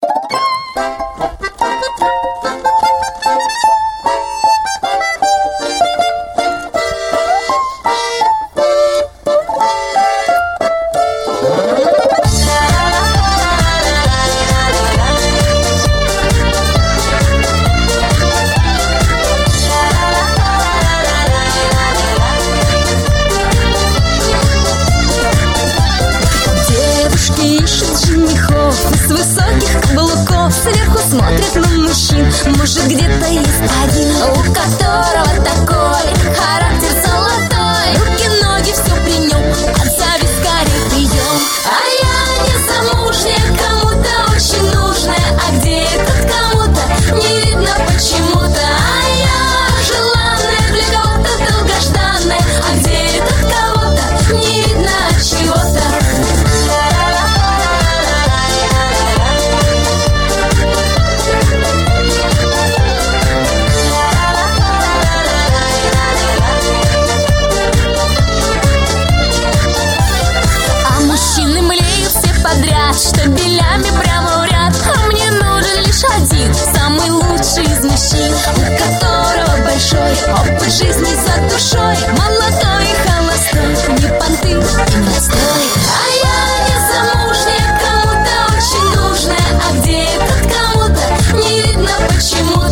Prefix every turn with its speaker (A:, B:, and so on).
A: С высоких каблуков сверху смотрят на мужчин. Может, где-то есть один, у которого такой характер золотой. Руки-ноги, все при нем, отзови скорее прием. А я не замужняя, кому-то очень нужная. А где этот кому-то, не видно почему-то. А я желанная, для кого-то долгожданная. А где этот кого-то, не видно от чего-то. Подряд, штабелями прямо в ряд. А мне нужен лишь один, самый лучший из мужчин, у которого большой опыт жизни за душой. Молодой и холостой, не понты и не отстой. А я не замужняя, кому-то очень нужная. А где этот кому-то, не видно почему.